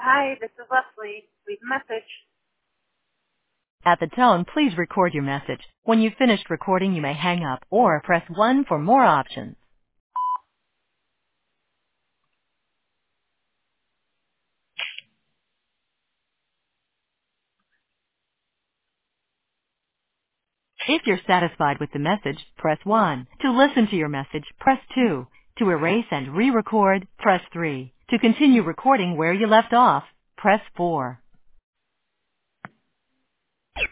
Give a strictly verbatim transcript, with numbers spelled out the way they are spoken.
Hi, this is Leslie. Leave a message. At the tone, please record your message. When you've finished recording, you may hang up or press one for more options. If you're satisfied with the message, press one. To listen to your message, press two. To erase and re-record, press three. To continue recording where you left off, press four.